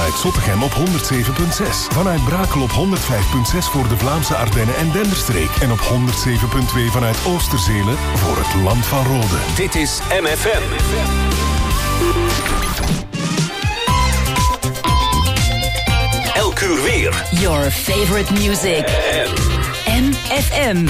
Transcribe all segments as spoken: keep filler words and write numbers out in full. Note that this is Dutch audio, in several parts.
vanuit Zottegem op honderd zeven komma zes. Vanuit Brakel op honderd vijf komma zes voor de Vlaamse Ardennen en Denderstreek. En op honderd zeven komma twee vanuit Oosterzelen voor het Land van Rode. Dit is M F M. Elk uur weer. Your favorite music. M F M.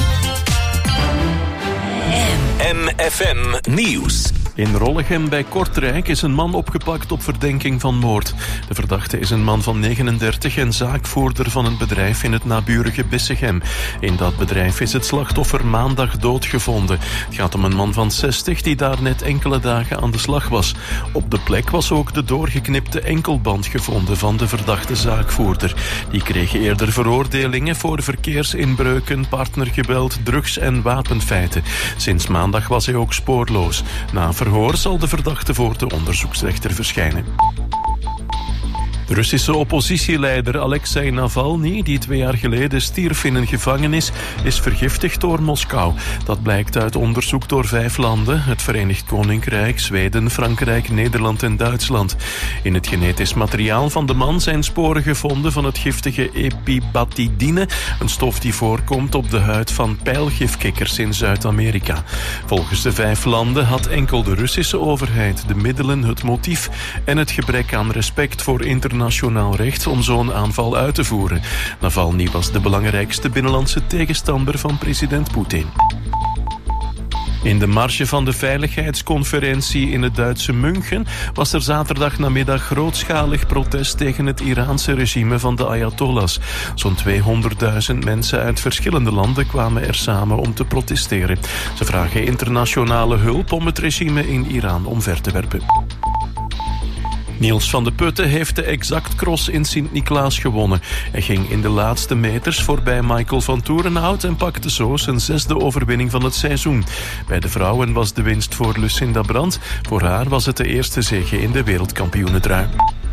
M F M Nieuws. In Rollegem bij Kortrijk is een man opgepakt op verdenking van moord. De verdachte is een man van negenendertig en zaakvoerder van een bedrijf in het naburige Bissegem. In dat bedrijf is het slachtoffer maandag doodgevonden. Het gaat om een man van zestig die daar net enkele dagen aan de slag was. Op de plek was ook de doorgeknipte enkelband gevonden van de verdachte zaakvoerder. Die kreeg eerder veroordelingen voor verkeersinbreuken, partnergeweld, drugs- en wapenfeiten. Sinds maandag was hij ook spoorloos. Na verhoor zal de verdachte voor de onderzoeksrechter verschijnen. De Russische oppositieleider Alexei Navalny, die twee jaar geleden stierf in een gevangenis, is vergiftigd door Moskou. Dat blijkt uit onderzoek door vijf landen: het Verenigd Koninkrijk, Zweden, Frankrijk, Nederland en Duitsland. In het genetisch materiaal van de man zijn sporen gevonden van het giftige epibatidine, een stof die voorkomt op de huid van pijlgifkikkers in Zuid-Amerika. Volgens de vijf landen had enkel de Russische overheid de middelen, het motief en het gebrek aan respect voor internationaal nationaal recht om zo'n aanval uit te voeren. Navalny was de belangrijkste binnenlandse tegenstander van president Poetin. In de marge van de veiligheidsconferentie in het Duitse München was er zaterdagnamiddag grootschalig protest tegen het Iraanse regime van de Ayatollahs. Zo'n tweehonderdduizend mensen uit verschillende landen kwamen er samen om te protesteren. Ze vragen internationale hulp om het regime in Iran omver te werpen. Niels van de Putten heeft de Exact Cross in Sint-Niklaas gewonnen. Hij ging in de laatste meters voorbij Michael van Toerenhout en pakte zo zijn zesde overwinning van het seizoen. Bij de vrouwen was de winst voor Lucinda Brandt. Voor haar was het de eerste zege in de wereldkampioenentrui.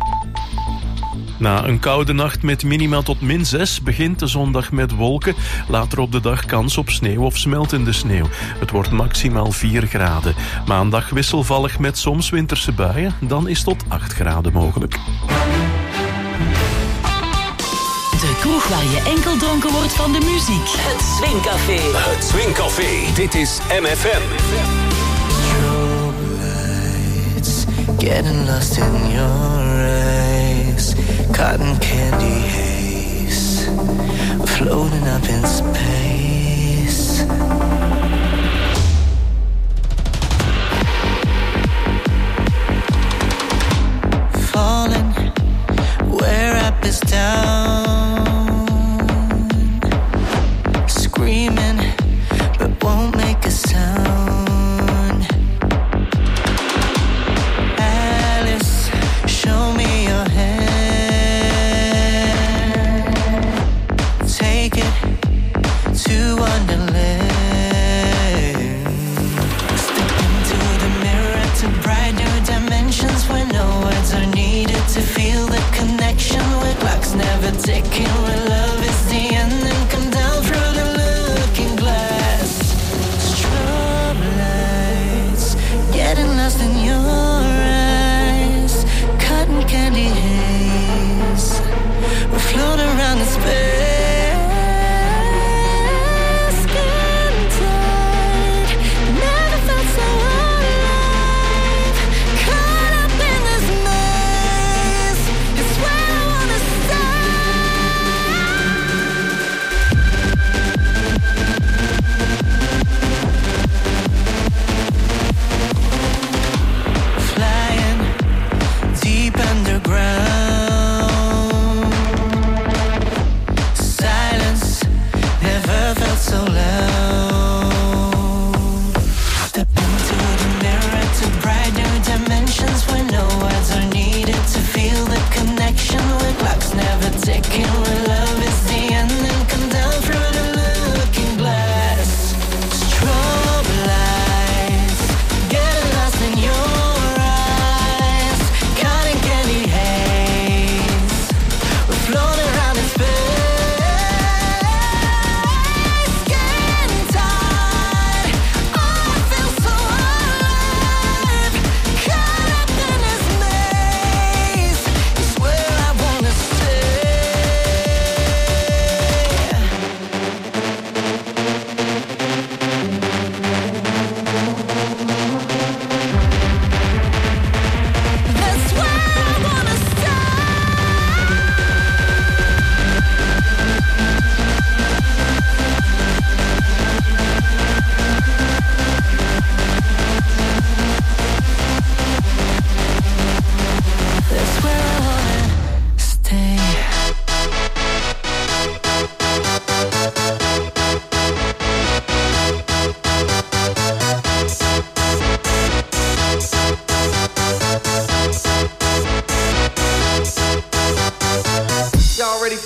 Na een koude nacht met minima tot min zes begint de zondag met wolken. Later op de dag kans op sneeuw of smeltende sneeuw. Het wordt maximaal vier graden. Maandag wisselvallig met soms winterse buien. Dan is tot acht graden mogelijk. De kroeg waar je enkel dronken wordt van de muziek. Het Swingcafé. Het Swingcafé. Dit is M F M. Getting lost in your eyes, cotton candy haze, floating up in space. Falling where up is down, screaming but won't make a sound. Show me your hand. Take it to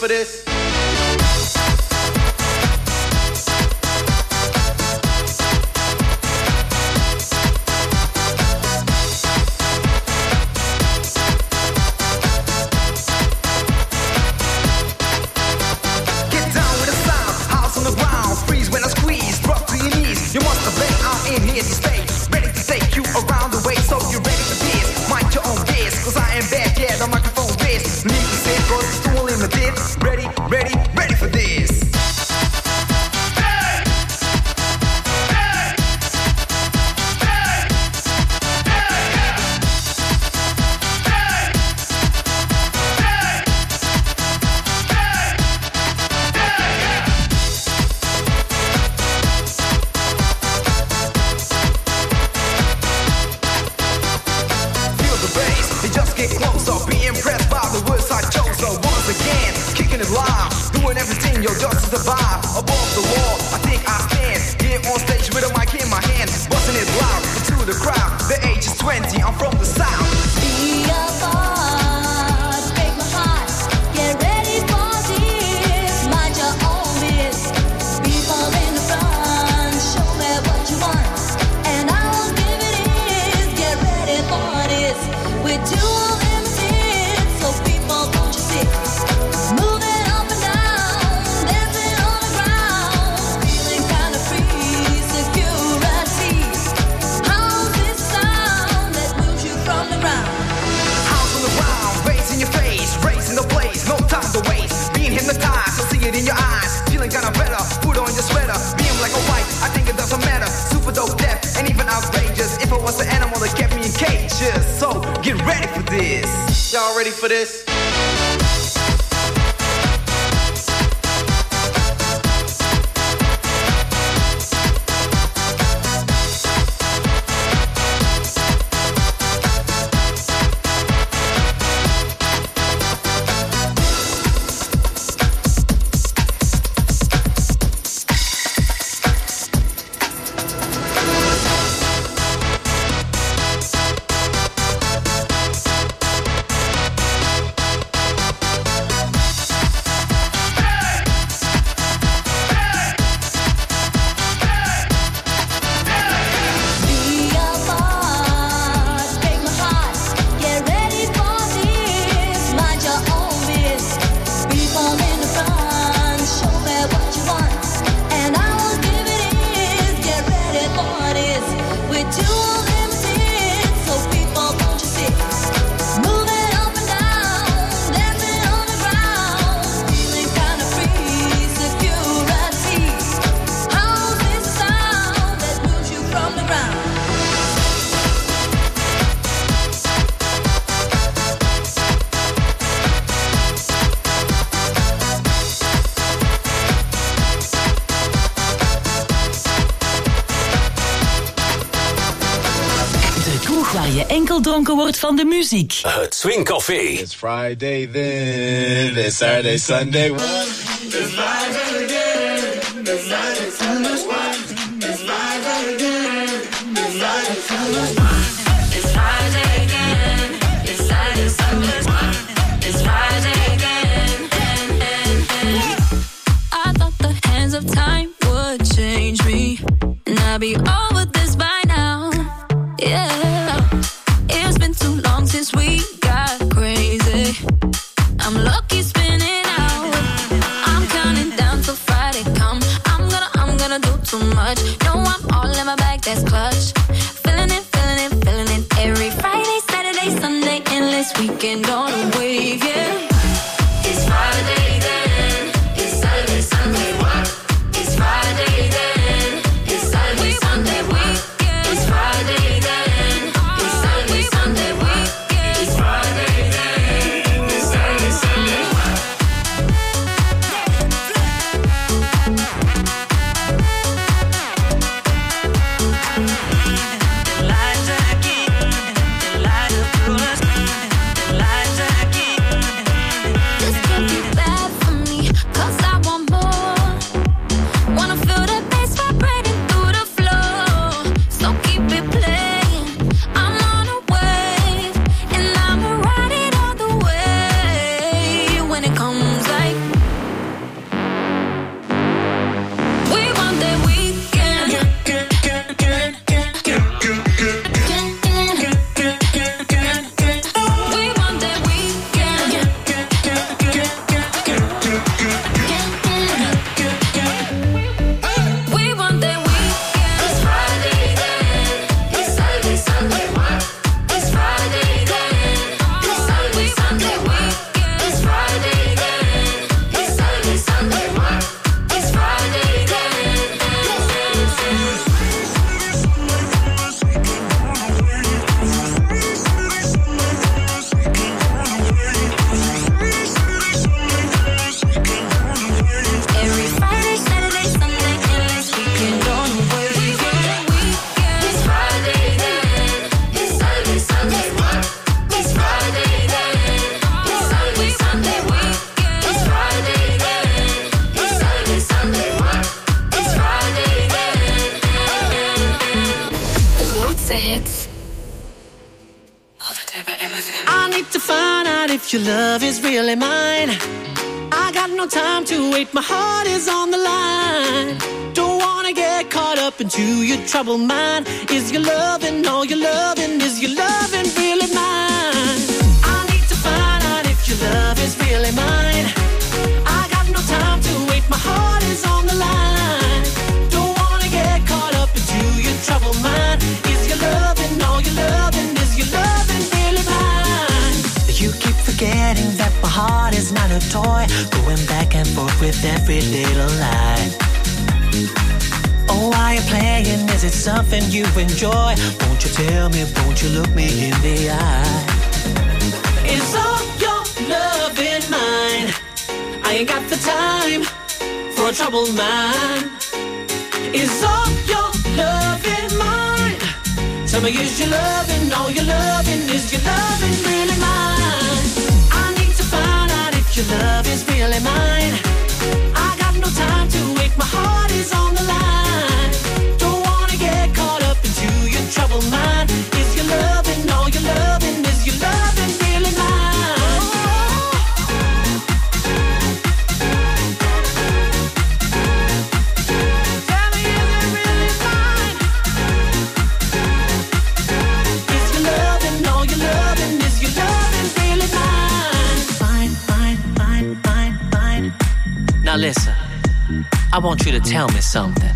for this? Ready, ready, ready for this. Feel the bass, they just get closer. Be impressed by the words I chose. So once again, kicking it live, doing everything, yo, just to survive. Above the wall, I think I stand. Here on stage with a mic in my hand, busting it loud into the crowd. The age is twenty, I'm from the south. Be a boss, break my heart. Get ready for this. Mind your own biz. People in the front, show me what you want, and I will give it is. Get ready for this. We're too limited, so people don't you sit. Moving up and down, dancing on the ground, feeling kind of free. Security. How's this sound that moves you from the ground? House on the ground, bass in your face, raising the place, no time to waste. Being hypnotized, I see it in your eyes. Feeling kinda better, put on your sweater. Being black or white, I think it doesn't matter. Super dope, deaf, and even outrageous. If it was an animal that kept me in cages. So, get ready for this. Y'all ready for this? Be a boss, break my heart. Get ready for this. Mind your own biz. People in the front, show me what you want, and I will give it is. Get ready for this. We're too limited, so people don't you sit. Moving up and down, dancing on the ground, feeling kind of free. Security. How's this sound that moves you from the ground? De kroeg waar je enkel dronken wordt van de muziek. Het Swing Café. It's Friday then, it's Saturday, Sunday. It's Friday again, it's Saturday, Sunday. It's Friday again, it's Saturday, Sunday. It's Friday again. It's Saturday, Sunday. It's Friday again. I thought the hands of time would change me, and I'd be over this by now. Yeah, it's been too long since we got crazy. I'm lucky spinning out. I'm counting down till Friday come. I'm gonna, I'm gonna do too much. No, I'm all in my bag, that's clutch. Feeling it, feeling it, feeling it. Every Friday, Saturday, Sunday, endless weekend on a wave, yeah. It's Friday then. It's Saturday, Sunday. It's Friday then. It's Saturday, Sunday. It's Friday then. It's Saturday, Sunday. It's Friday then. It's Saturday, Sunday. This can't be bad. if your love is really mine. I got no time to wait, my heart is on the line. Don't wanna get caught up into your troubled mind. Is your loving, all your loving, is your loving really mine? I need to find out if your love is really mine. I got no time to wait, my heart is on the line. Don't wanna get caught up into your troubled mind. Is your loving, all your loving, is your loving really mine? You keep forgetting that my heart is not a toy, going back and forth with every little lie. Oh, why you playing? Is it something you enjoy? Won't you tell me, won't you look me in the eye? Is all your love in mine? I ain't got the time for a troubled mind. Is all your love in mine? Tell me, is your loving, all your loving, is your loving really mine? I need to find out if your love is really mine. I got no time to wait, my heart is on the line. Don't wanna get caught up into your troubled mind. Is your loving, all your loving, is your loving really mine? Tell me, is it really mine? Is your loving, all your loving, is your loving really mine? Fine, fine, fine, fine, fine. Now listen, I want you to tell me something.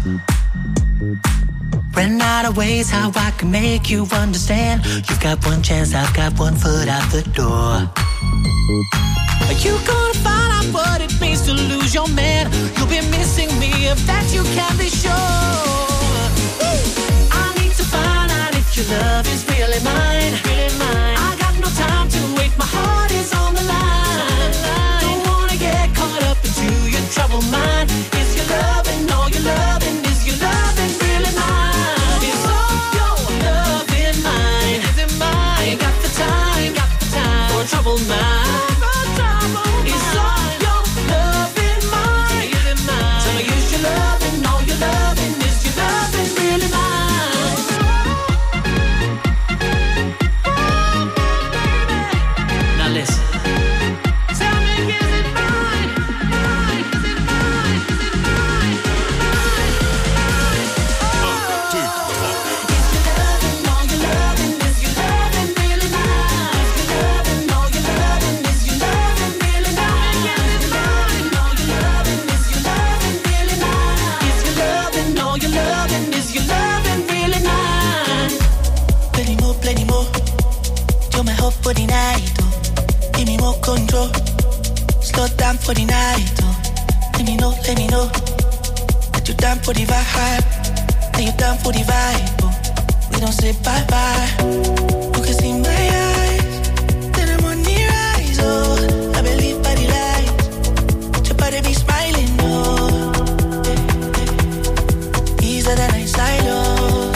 Ran out of ways how I can make you understand. You've got one chance, I've got one foot out the door. Are you gonna find out what it means to lose your man? You'll be missing me, if that you can be sure. I need to find out if your love is really mine. Really mine. I got no time to wait, my heart is on the line. Don't wanna get caught up into your troubled mind. Is your loving, all your loving, is your loving really mine? Is all your love in mine? Is it mine? I ain't got the time, got the time for a troubled mind. Is all your love in mine? Is it mine? Tell me, is your loving, all your loving, is your loving really mine? Now listen. Tell me, is it mine? Mine? Is it mine? Is it mine? Mine? Mine? Oh. Is your loving, all your loving, is your loving really mine? Is your loving, all your loving, is your loving really mine? Is it mine? All your loving, is your loving really mine? Is your loving, all your loving, is your loving really mine? Plenty more, plenty more. You're my hope for the night, oh. Give me more control. Slow down for the night, oh. Let me know, let me know that you're down for the vibe. That you're down for the vibe, oh. We don't say bye-bye. You can see my eyes, then I'm on the rise, oh. I believe by the light, your body be smiling, oh. Easier than I side, oh.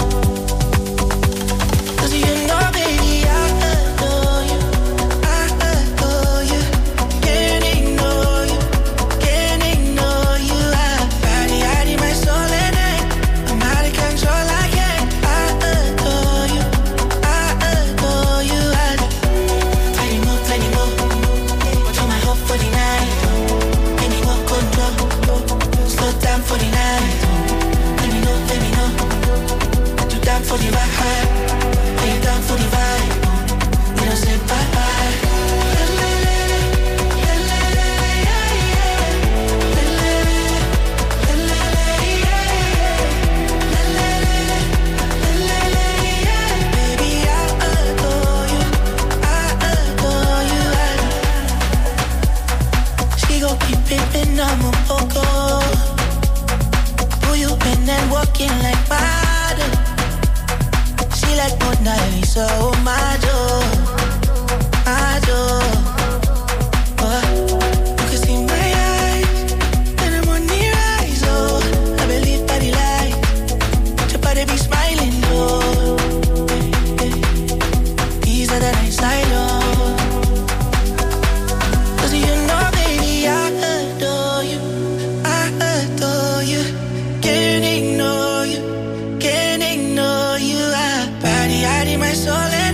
Cause you know, baby, I adore you. I adore you. Can't ignore you. Can't ignore you. I body, I need my soul and I, I'm out of control, I can't. I adore you. I adore you. I plenty more, plenty more. You're my hope for the night. Give me more control. Slow down for the night. Let me know, let me know that you're down for the vibe. That you're down for the vibe. We don't say bye-bye. Baby, I adore you. I adore you. She gon' keep pimpin', I'm a poco. Who you been and walking like model? She like Mona Lisa, oh my joy, my joy. Oh, you can see my eyes, then I'm on the rise, oh. I believe by the light, your body be smiling, oh. Easier than I side, oh. Cause you know, baby, I adore you. I adore you. Can't ignore you. Can't ignore you. I body, I need my soul.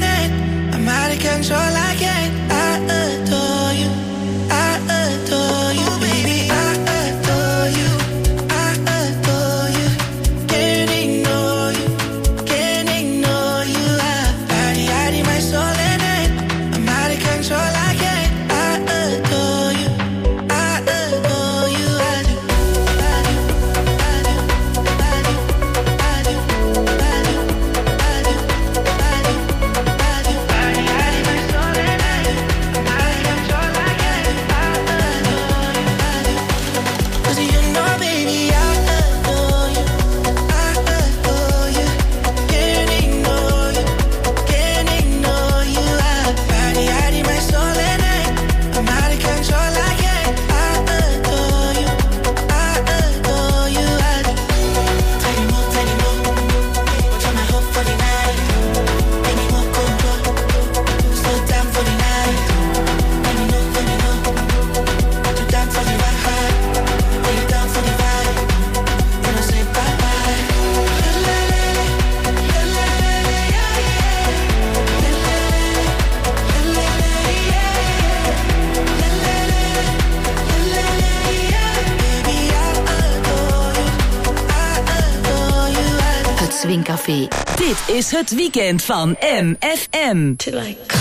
Café. Dit is het weekend van M F M. Till I come.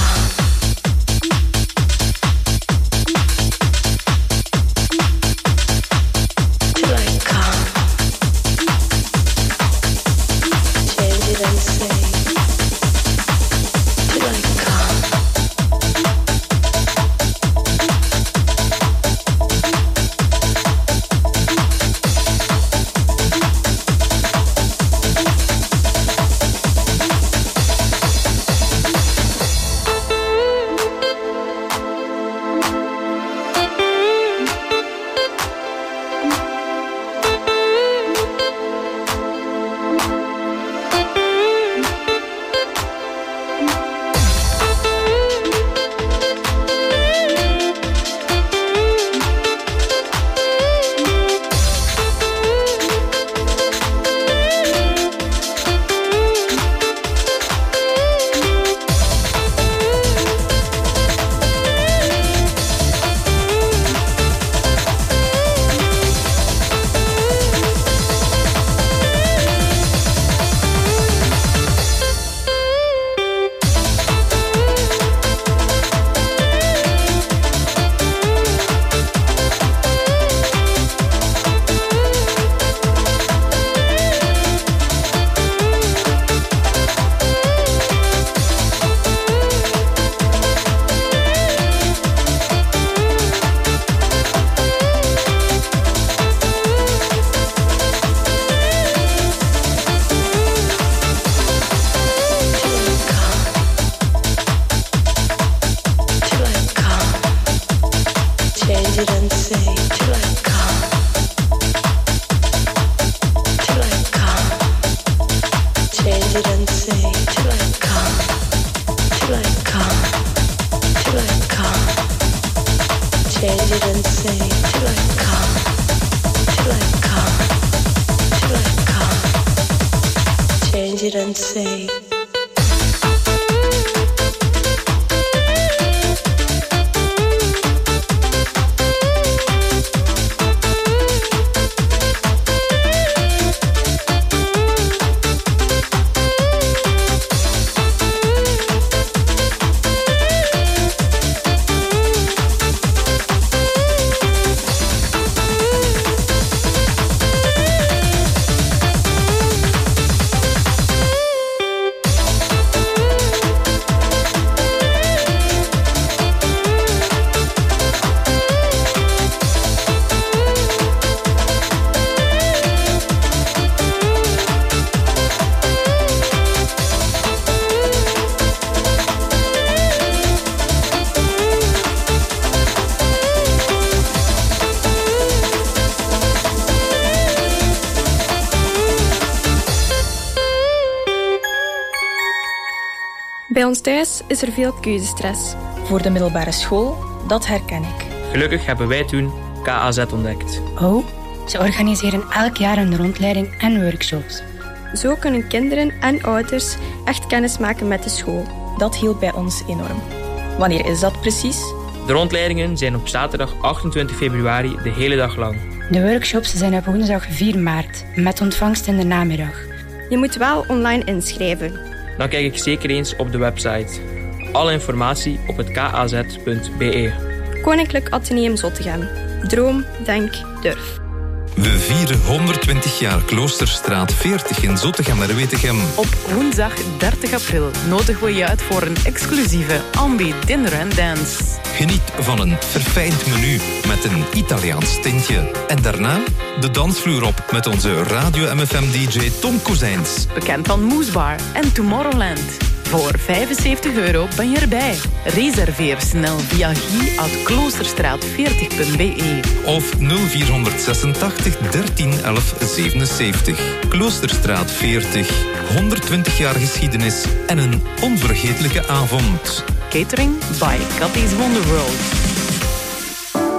Bij ons thuis is er veel keuzestress. Voor de middelbare school, dat herken ik. Gelukkig hebben wij toen K A Z ontdekt. Oh, ze organiseren elk jaar een rondleiding en workshops. Zo kunnen kinderen en ouders echt kennis maken met de school. Dat hielp bij ons enorm. Wanneer is dat precies? De rondleidingen zijn op zaterdag achtentwintig februari de hele dag lang. De workshops zijn op woensdag vier maart, met ontvangst in de namiddag. Je moet wel online inschrijven. Dan kijk ik zeker eens op de website. Alle informatie op het k a z punt b e. Koninklijk Atheneum Zottegem. Droom, denk, durf. We vieren honderdtwintig jaar Kloosterstraat veertig in Zottegem-Herwetegem. Op woensdag dertig april nodigen we je uit voor een exclusieve ambi dinner and dance. Geniet van een verfijnd menu met een Italiaans tintje. En daarna de dansvloer op met onze Radio M F M D J Tom Kozijns. Bekend van Moesbar en Tomorrowland. Voor vijfenzeventig euro ben je erbij. Reserveer snel via guy at kloosterstraat veertig punt b e. Of nul vier zesentachtig dertien elf zevenenzeventig. Kloosterstraat veertig. honderdtwintig jaar geschiedenis en een onvergetelijke avond. Catering by Cathy's Wonder World.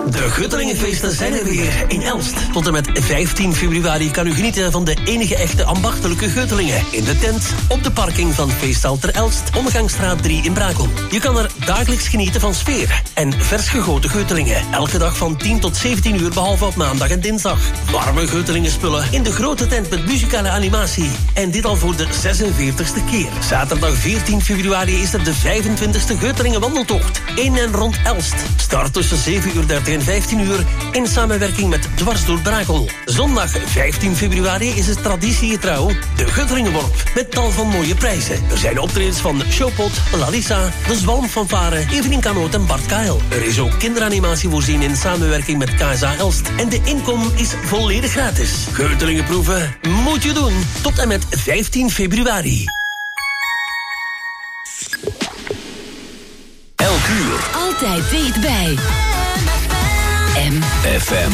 De Guttelingenfeesten zijn er weer in Elst. Tot en met vijftien februari kan u genieten van de enige echte ambachtelijke Guttelingen. In de tent, op de parking van Feestzaal ter Elst, Omgangsstraat drie in Brakel. Je kan er dagelijks genieten van sfeer en vers gegoten Guttelingen. Elke dag van tien tot zeventien uur, behalve op maandag en dinsdag. Warme Guttelingenspullen in de grote tent met muzikale animatie. En dit al voor de zesenveertigste keer. Zaterdag veertien februari is er de vijfentwintigste Guttelingen wandeltocht. In en rond Elst. Start tussen zeven uur dertig en vijftien uur in samenwerking met Dwars door Brakel. Zondag vijftien februari is het traditiegetrouw de Guttelingenworp met tal van mooie prijzen. Er zijn optredens van Showpot, Lalissa, De Zwalmfanfare, Evelien Kanoot en Bart Kael. Er is ook kinderanimatie voorzien in samenwerking met K S A Elst. En de inkom is volledig gratis. Guttelingenproeven moet je doen tot en met vijftien februari. Elk uur. Altijd dichtbij. M F M.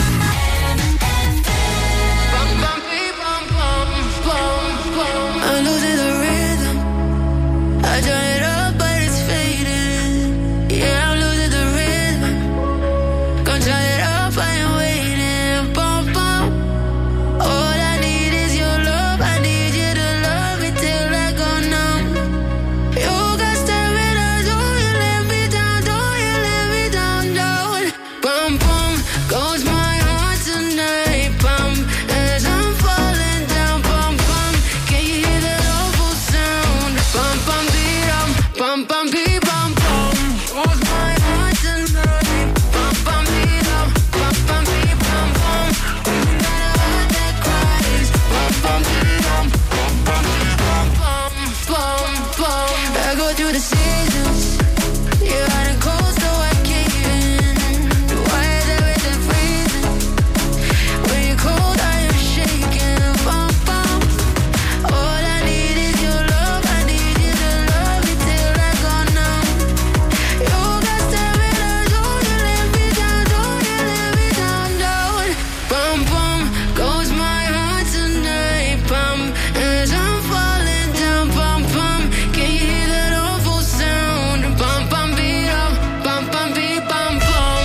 I'm losing the rhythm. I turn it up, but it's fading. Yeah, I'm losing the rhythm. Gonna turn it up, I am waiting. Bum, bum. All I need is your love. I need you to love me till I go numb. You got stamina, don't you let me down, don't you let me down, down. Bum, bum, goes my heart tonight. Bum, as I'm falling down. Bum, bum, can you hear that awful sound? Bum, bum, beat, um, bum, bum, beat, bum, bum. Goes my heart tonight. Bum, bum, beat, um, bum, bum, beat, bum, bum. You got a heart that cries. Bum, bum, beat, um, bum, bum, beat, bum, bum, bum, bum. I go through the seasons. You're hot and cold, so I cave in. Why is everything freezing? When you're cold, I am shaking. Bum, bum. All I need is your love. I need you to love me till I go numb. You got stamina, don't you let me down, don't you let me down, down. Bum, bum, goes my heart tonight. Bum, as I'm falling down. Bum, bum, can you hear that awful sound? Bum, bum, beat up, bum, bum, beat, bum, bum.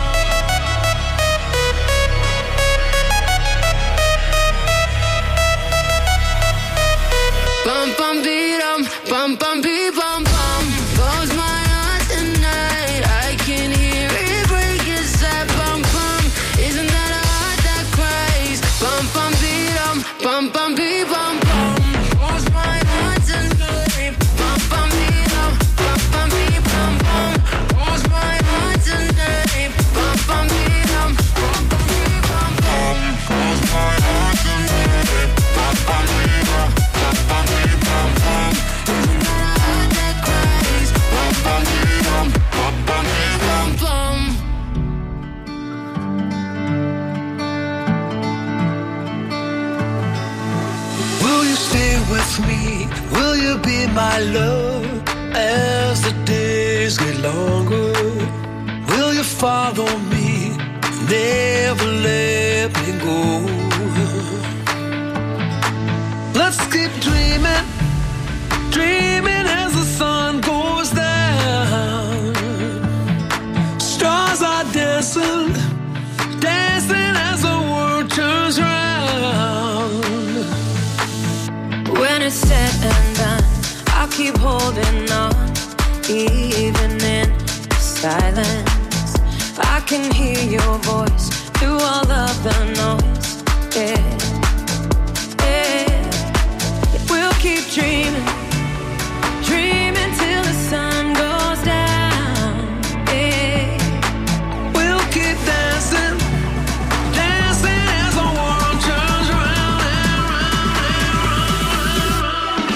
Bum, bum, beat, um, bum, bum, beat, bum, bum. Goes my heart tonight. I can hear it break inside. Bum, bum. Isn't that a heart that cries? Bum, bum, beat, um, bum, bum, beat, bum, bum. Goes my heart tonight. Bum, bum, beat, um, bum, bum, beat, bum, bum. Goes my heart tonight. Bum, bum, beat, um, bum, bum, beat, bum, bum. Goes my heart tonight. Bum, bum, beat, um, bum, bum, beat, bum, bum. Isn't that a heart that cries? Bum, bum, beat, um, bum, bum, beat, bum, bum. Will you stay with me? Will you be my love as the days get longer? Will you follow me? Never let me go. Let's keep dreaming, dreaming as the sun goes down. Stars are dancing, dancing as the world turns round. When it's said and done, I'll keep holding on, even in silence. I can hear your voice through all of the noise. Yeah, yeah. We'll keep dreaming, dreaming till the sun goes down. Yeah, We'll keep dancing, dancing as the world turns round and round and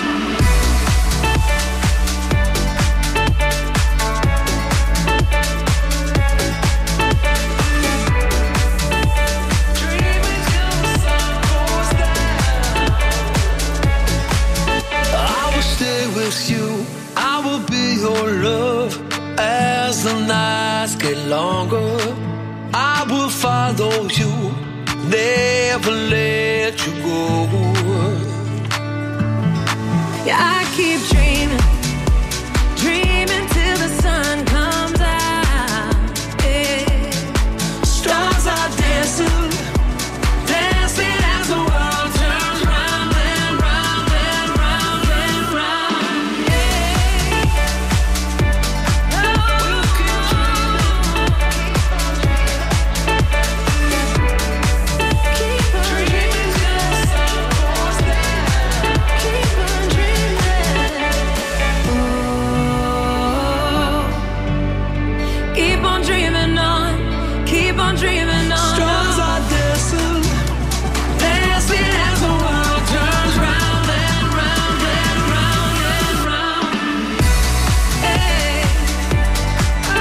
Dreaming till the sun goes down. I will stay with you. I will be your love as the nights get longer. I will follow you, never let you go. yeah. I keep dreaming, dreaming till the sun comes out. Yeah. dreaming on, keep on dreaming on. Stars are dancing, dancing as the world turns round and round and round and round. Hey, oh,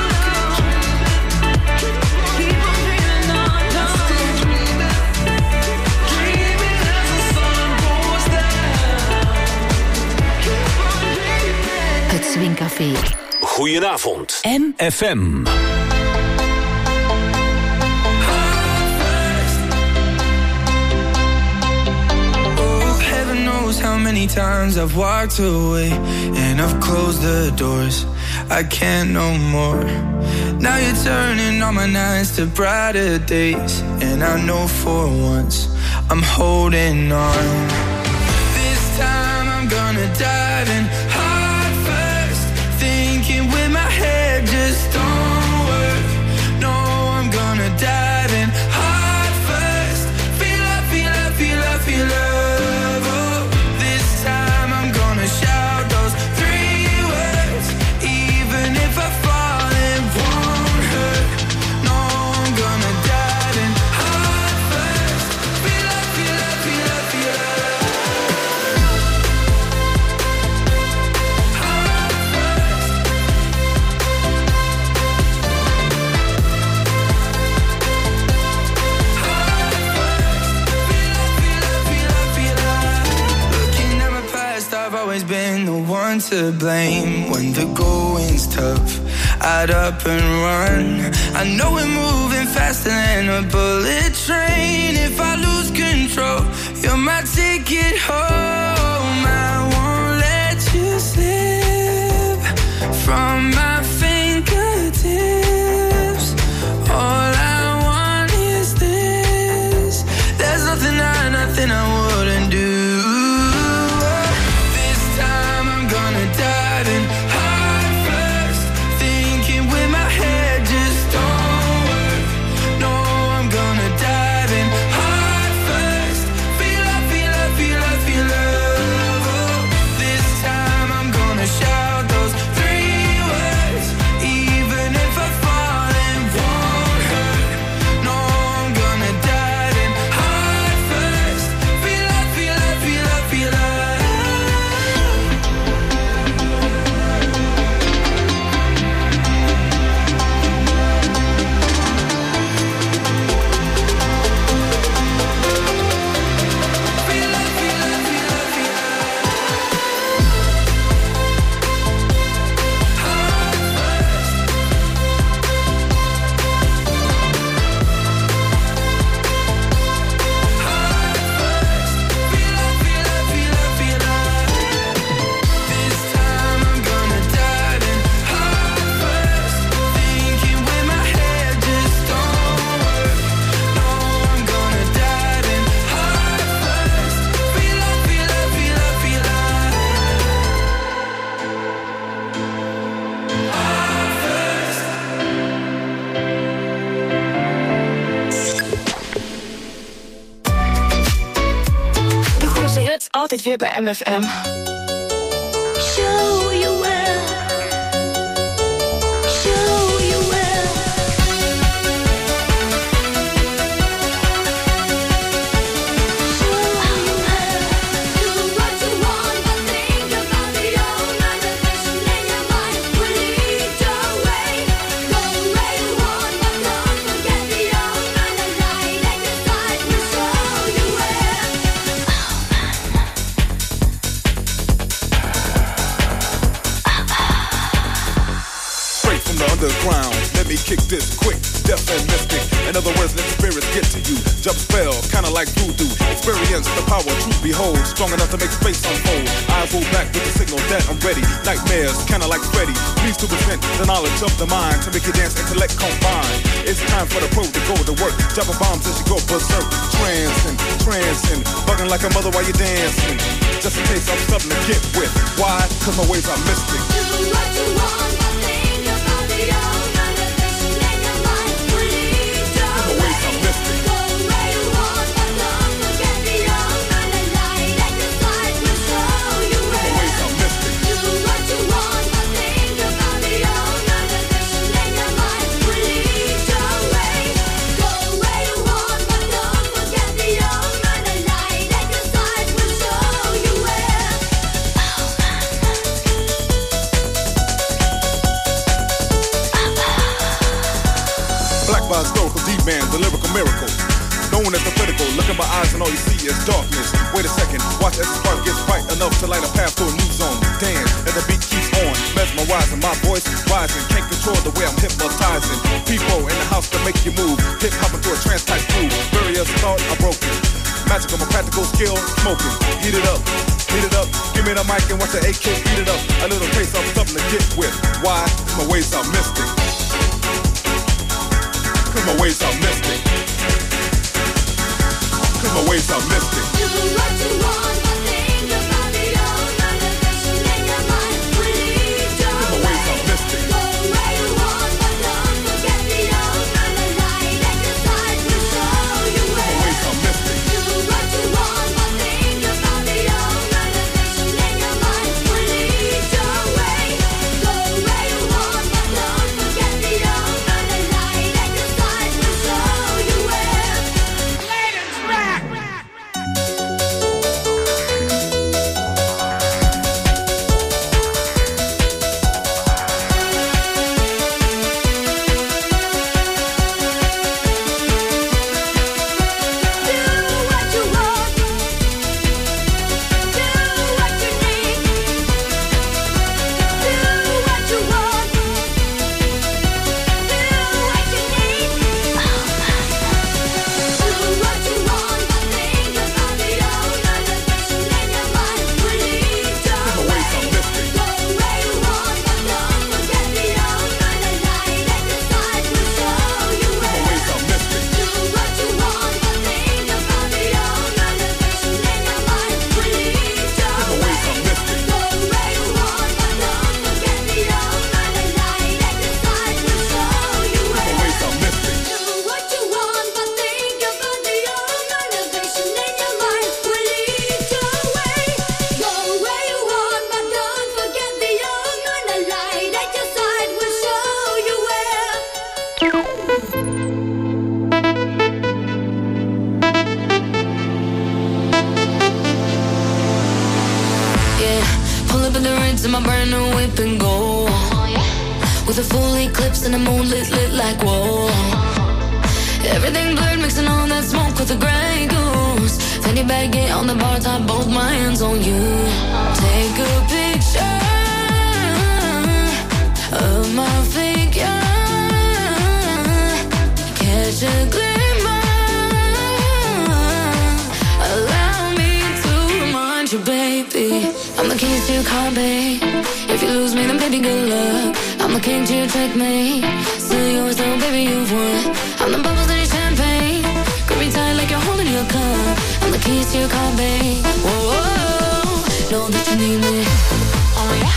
keep on dreaming on, still dreaming, dreaming as the sun goes down. Keep on dreaming. Het Swingcafé. Goedenavond. M F M. Heaven knows how many times I've walked away and I've closed the doors. I can't no more. Now you're turning all my nights to brighter days, and I know for once I'm holding on. This time I'm gonna dive in heart first, thinking with my head just don't work. No, I'm gonna dive in heart first. Feel up, feel up, feel up, feel up. Been the one to blame when the going's tough. I'd up and run. I know we're moving faster than a bullet train. If I lose control, you're my ticket home. I won't let you slip from my fingertips. All I want is this. There's nothing I, nothing I wouldn't do. Altijd weer bij M F M. Show you well. Show you well. Show you well. Do what you want, but think about the all night. The vision in your mind will lead your way. Go where you want, but don't forget the all night. The light at your side will show you well. Underground, let me kick this quick, deaf and mystic. In other words, let spirits get to you. Jump spell, kinda like voodoo. Experience the power, truth behold. Strong enough to make space unfold. Eyes roll back with the signal that I'm ready. Nightmares, kinda like Freddy. Please to present the knowledge of the mind to make your dance intellect combine. It's time for the pro to go to work. Dropping bombs as you go berserk. Trancing, trancing, bugging like a mother while you're dancing. Just in case I'm something to get with. Why? Cause my ways are mystic. Do what you want, but think about the all night. The vision in your mind will lead your way. Go where you want, but don't forget the all night. The light at your side will show you where. Do what you want, but think about the all night. The vision in your mind by historical D-man, the lyrical miracle. Known as the critical, look in my eyes and all you see is darkness. Wait a second, watch as the spark gets bright enough to light a path to a new zone. Dance as the beat keeps on, mesmerizing, my voice rising. Can't control the way I'm hypnotizing. People in the house to make you move, hip hop into a trance type groove. Barriers thought are broken. Magic on my practical skill, smoking. Heat it up, heat it up. Give me the mic and watch the A K beat it up. A little taste of something to get with. Why? My ways are mystic. Cause my ways are mystic. Cause my ways are mystic. Do what you want, but think about the old motivation in your mind. Will lead your Cause my ways are mystic. Go where you want, but don't forget the old man. The light at your side will show you where. My ways are mystic. Do what you want, but think about the old motivation in your mind. Will lead your way. Go where you want, but don't forget the old man. The light at your side will show you where. Ladies back. in my brand new whip and go. With a full eclipse and the moon lit, lit like whoa. Everything blurred, mixing all that smoke with the Grey Goose. Fanny baguette on the bar top, both my hands on you. Take a picture of my figure. Catch a glimmer. Allow me to remind you, baby, I'm the keys to your car, babe. If you lose me, then baby, good luck. I'm the king to your checkmate. Still yours, though, baby, you've won. I'm the bubbles in your champagne. Grip me tight like you're holding your cup. I'm the keys to your car, babe. Whoa, whoa, whoa. Know that you need me. Oh, yeah.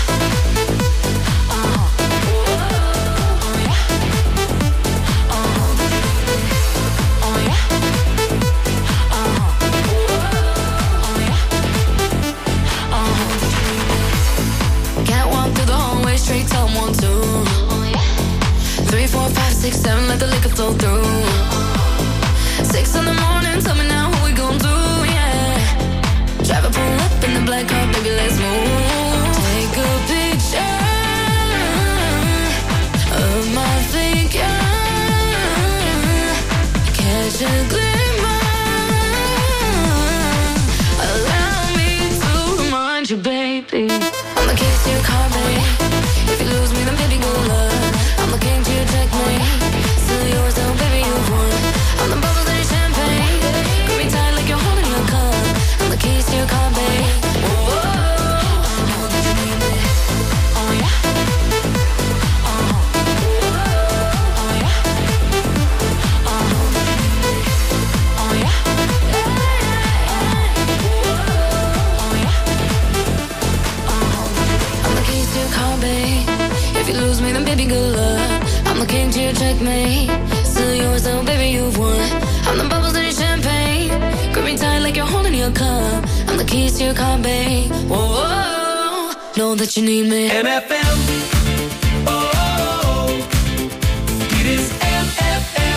Straight tell one, two, three, four, five, six, seven, let the liquor flow through. Six in the morning, tell me now what we gon' do, yeah. Drive a pull up in the black car, baby, let's move. Take a picture of my figure. Catch a glimmer. Allow me to remind you, baby, I'm the keys to your car, baby. If you lose me, then baby, good luck. I'm the king to your checkmate. Still yours, though, baby, you've won. I'm the bubbles in your champagne. Grip me tight like you're holding your cup. I'm the keys to your car, babe. Whoa, whoa, whoa. Know that you need me. Oh, yeah. Uh-huh. Whoa, oh, yeah. Uh-huh. Know that you need me. Oh, yeah. Yeah, yeah, yeah. Whoa, oh, yeah. Uh-huh. I'm the keys to your car, babe. If you lose me, then baby, good luck. I'm the king to your checkmate. Still yours, though, baby, you've won. I'm the bubbles in your champagne. Grip me tight like you're holding your cup. I'm the keys to your car, babe. Whoa, whoa, know that you need me. M F M. Oh, oh, oh. It is M F M.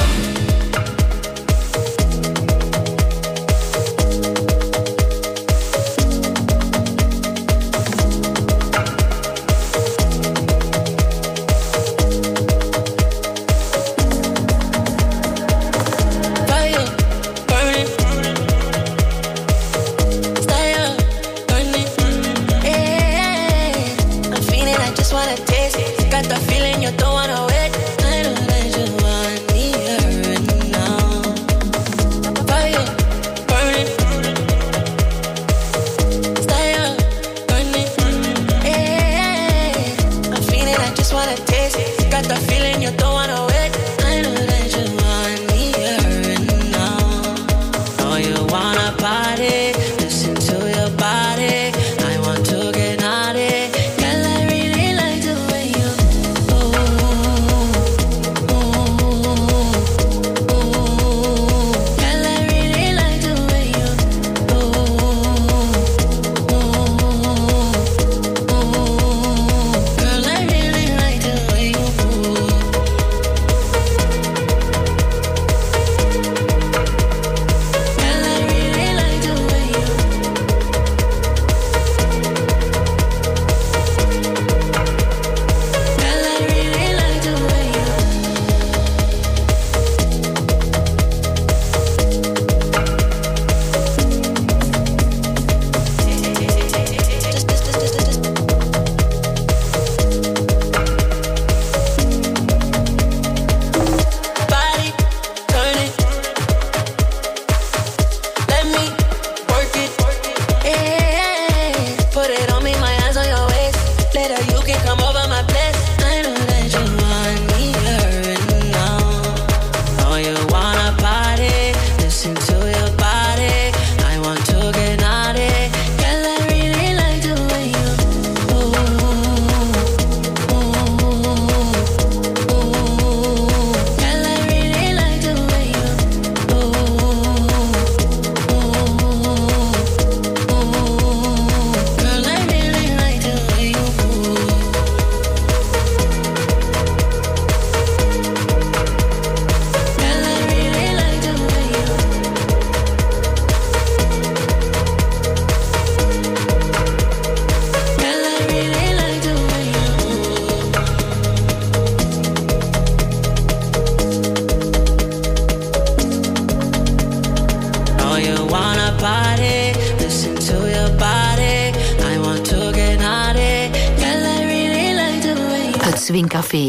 Swingcafé.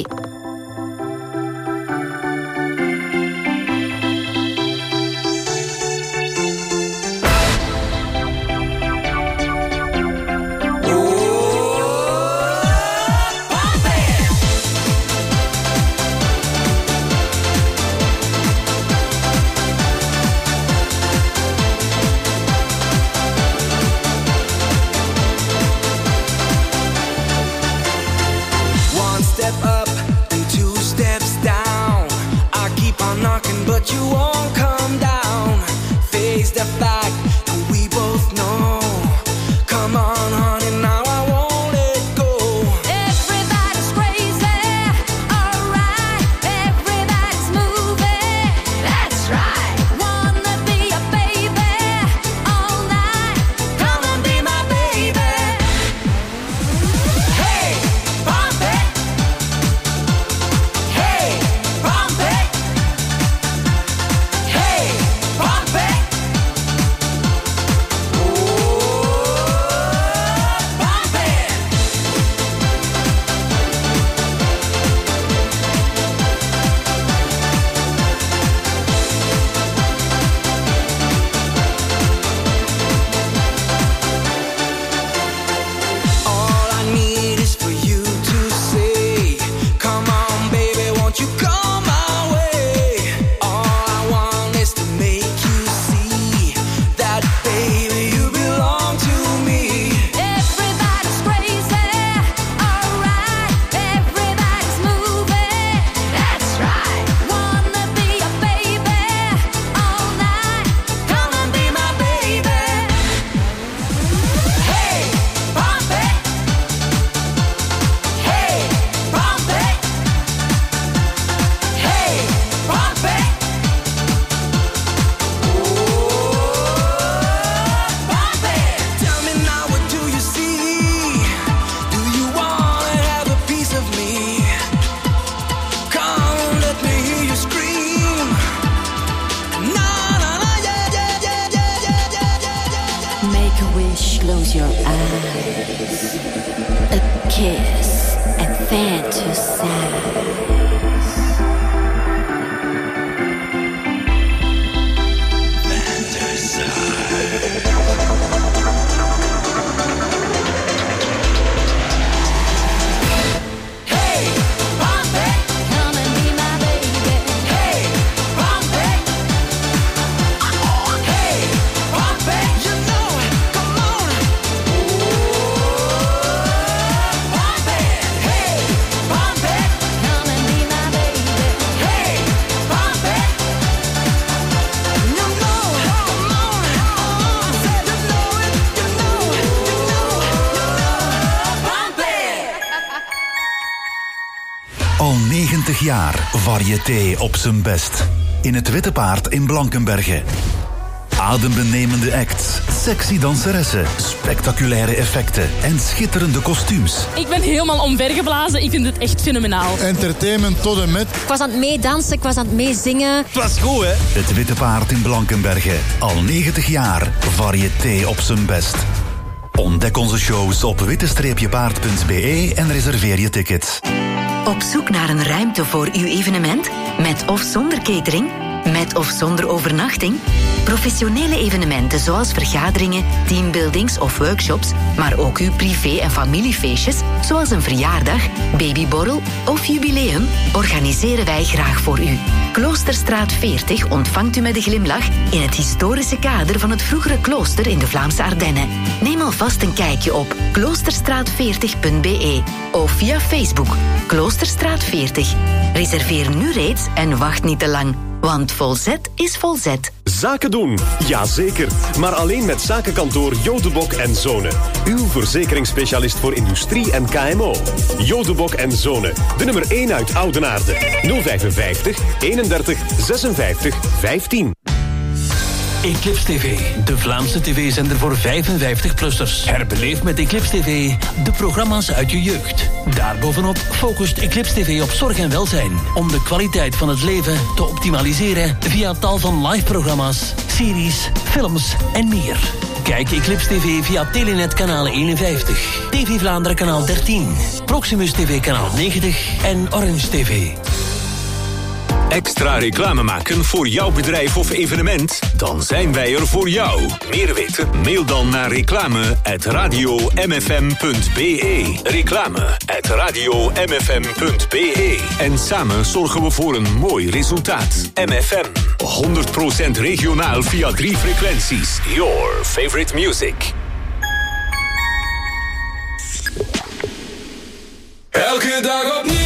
Jaar variété op zijn best. In het Witte Paard in Blankenberge. Adembenemende acts, sexy danseressen, spectaculaire effecten en schitterende kostuums. Ik ben helemaal omvergeblazen. Ik vind het echt fenomenaal. Entertainment tot en met. Ik was aan het meedansen, ik was aan het meezingen. Het was goed, hè? Het Witte Paard in Blankenberge. Al negentig jaar variété op zijn best. Ontdek onze shows op witte paard punt b e en reserveer je tickets. Op zoek naar een ruimte voor uw evenement? Met of zonder catering? Met of zonder overnachting? Professionele evenementen zoals vergaderingen, teambuildings of workshops, maar ook uw privé- en familiefeestjes, zoals een verjaardag, babyborrel of jubileum, organiseren wij graag voor u. Kloosterstraat veertig ontvangt u met een glimlach in het historische kader van het vroegere klooster in de Vlaamse Ardennen. Neem alvast een kijkje op kloosterstraat veertig punt b e of via Facebook Kloosterstraat veertig. Reserveer nu reeds en wacht niet te lang, want Volzet is Volzet. Zaken doen, jazeker. Maar alleen met zakenkantoor Jodebok en Zonen. Uw verzekeringsspecialist voor industrie en K M O. Jodebok en Zonen, de nummer één uit Oudenaarde. nul vijfenvijftig, eenendertig, zesenvijftig, vijftien. Eclipse T V, de Vlaamse tv-zender voor vijfenvijftig-plussers. Herbeleef met Eclipse T V de programma's uit je jeugd. Daarbovenop focust Eclipse T V op zorg en welzijn, om de kwaliteit van het leven te optimaliseren via tal van live-programma's, series, films en meer. Kijk Eclipse T V via Telenet kanaal eenenvijftig, T V Vlaanderen kanaal dertien, Proximus T V kanaal negentig en Orange T V. Extra reclame maken voor jouw bedrijf of evenement? Dan zijn wij er voor jou. Meer weten? Mail dan naar reclame at radio m f m punt b e. Reclame at radio m f m punt b e. En samen zorgen we voor een mooi resultaat. M F M, honderd procent regionaal via drie frequenties. Your favorite music. Elke dag opnieuw.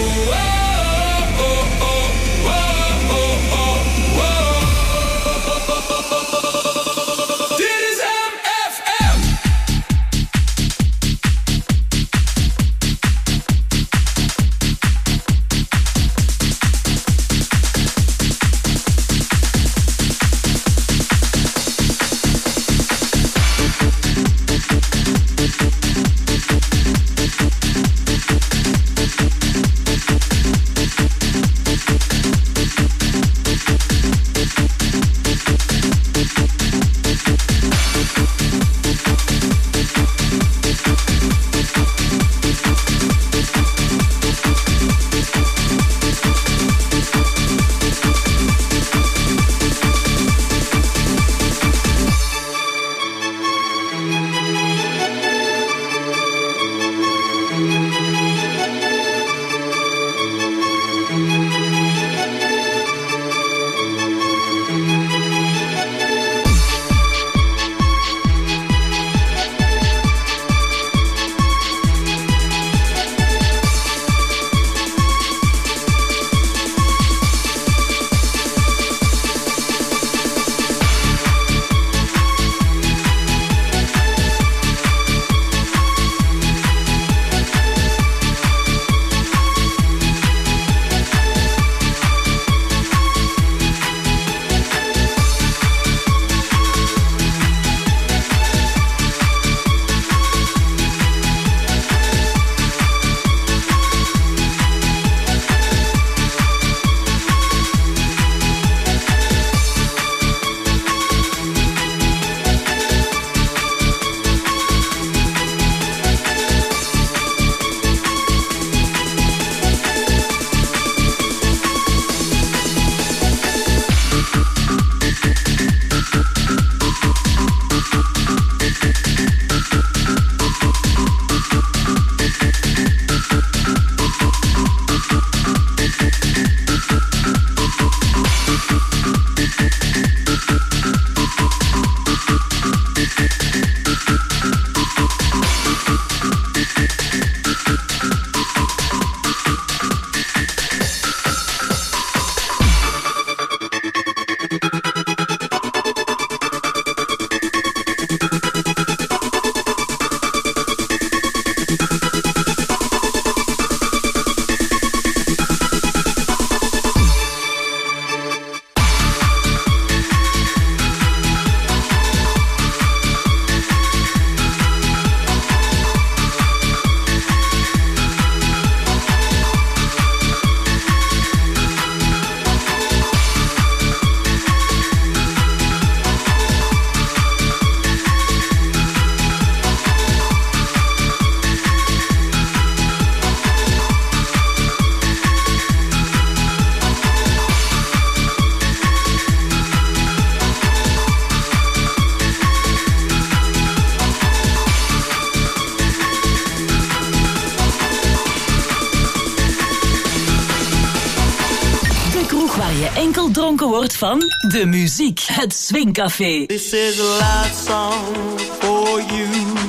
enkel dronken wordt van de muziek. Het Swingcafé. This is a love song for you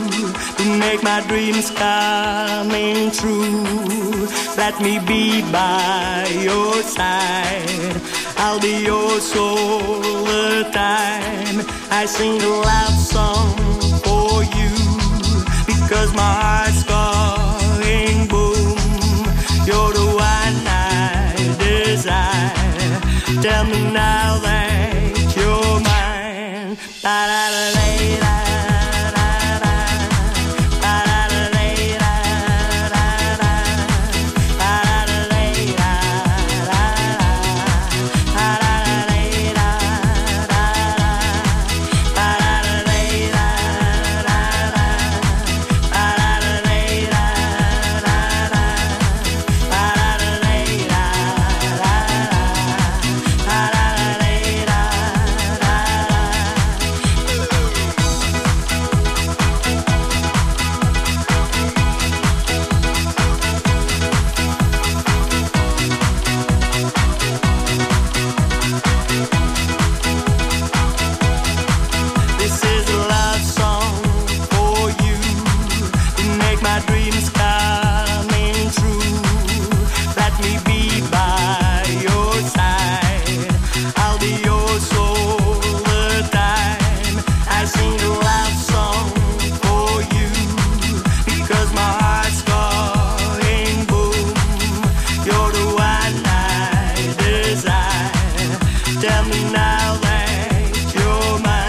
to make my dreams coming true. Let me be by your side. I'll be yours all the time. I sing a love song for you because my heart's going boom. You're the one I desire. Tell me now that you're mine. Da da da da da. La Tell me now that you're mine.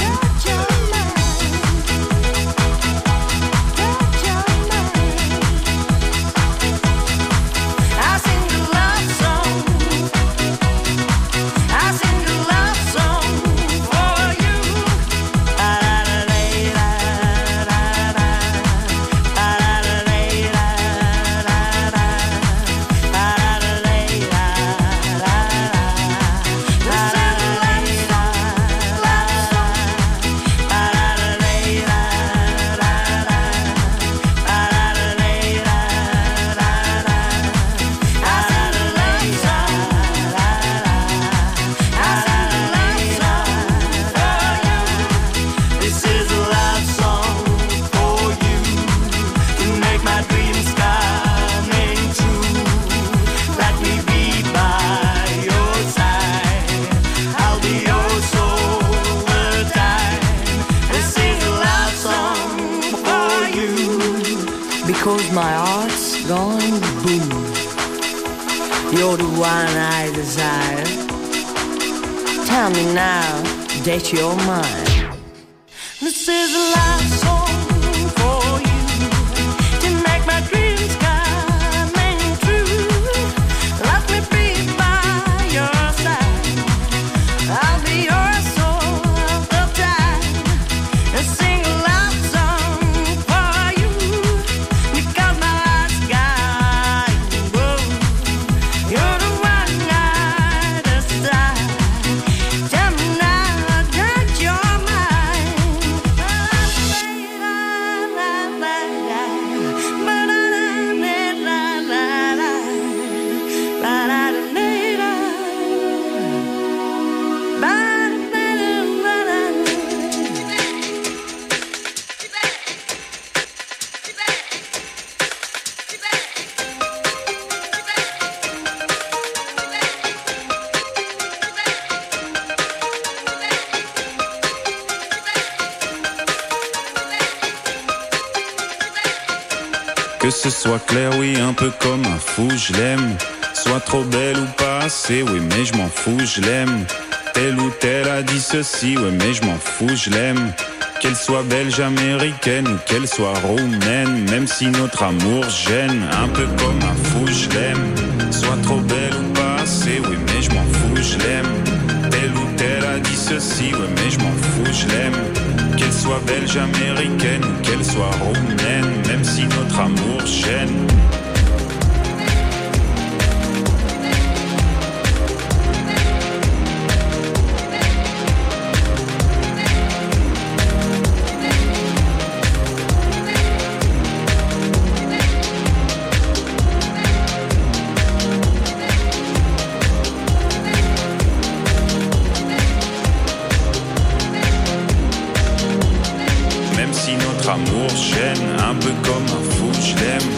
Because my heart's gone boom. You're the one I desire. Tell me now that you're mine. This is a love song for you to make my dreams come true. Let me be by your side. I'll be yours all the time. And sing a love song for you because my heart's got you. You're the one I desire. Tell me now that you're mine. Que ce soit clair, oui, un peu comme un fou, je l'aime. Soit trop belle ou pas assez, oui, mais je m'en fous, je l'aime. Telle ou telle a dit ceci, oui, mais je m'en fous, je l'aime. Qu'elle soit belge, américaine ou qu'elle soit roumaine, même si notre amour gêne, un peu comme un fou, je l'aime. Soit trop belle ou pas assez, oui, mais je m'en fous, je l'aime. Telle ou telle a dit ceci, oui, mais je m'en fous, je l'aime. Qu'elle soit belge, américaine ou qu'elle soit roumaine, même si notre amour gêne. Amour gêne, un peu comme un fou, je l'aime.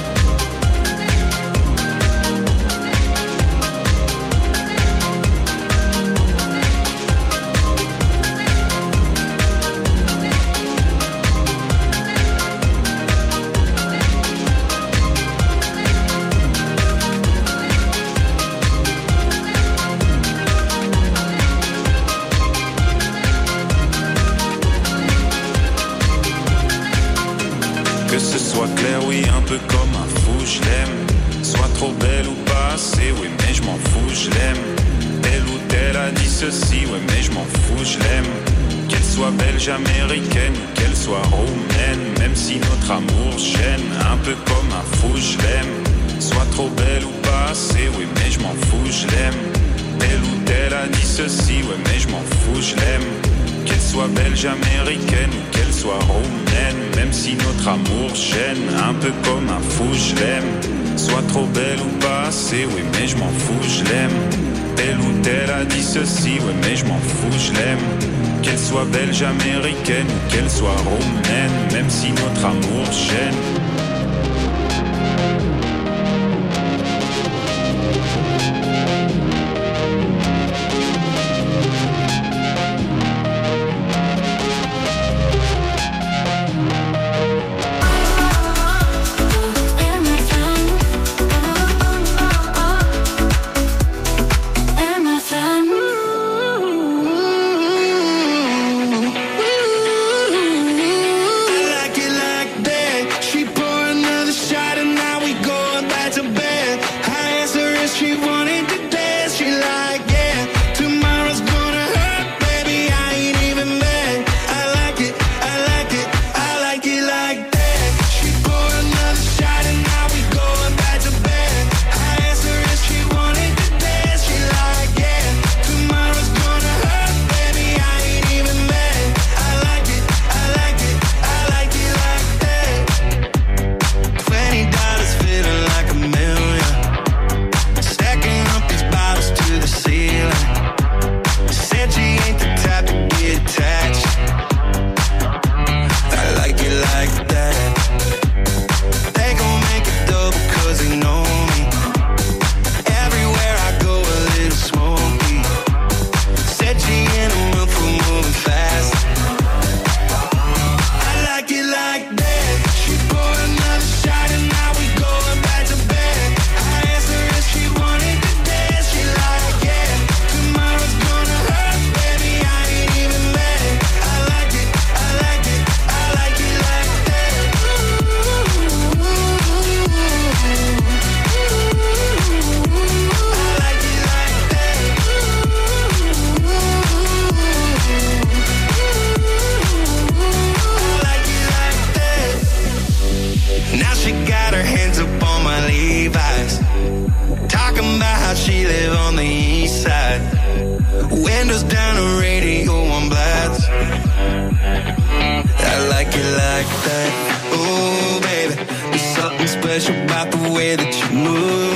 Que ce soit clair, oui, un peu comme un fou, je l'aime. Soit trop belle ou pas assez, oui, mais je m'en fous, je l'aime. Telle ou telle a dit ceci, oui, mais je m'en fous, je l'aime. Qu'elle soit belge, américaine ou qu'elle soit roumaine, même si notre amour gêne, un peu comme un fou, je l'aime. Soit trop belle ou pas assez, oui, mais je m'en fous, je l'aime. Telle ou telle a dit ceci, oui, mais je m'en fous, je l'aime. Qu'elle soit belge, américaine ou qu'elle soit roumaine, même si notre amour gêne, un peu comme un fou, je l'aime. Soit trop belle ou pas assez, oui, mais je m'en fous, je l'aime. Telle ou telle a dit ceci, oui, mais je m'en fous, je l'aime. Qu'elle soit belge, américaine ou qu'elle soit roumaine, même si notre amour gêne. M F M windows down, the radio on blast. I like it like that. Oh, baby, there's something special about the way that you move.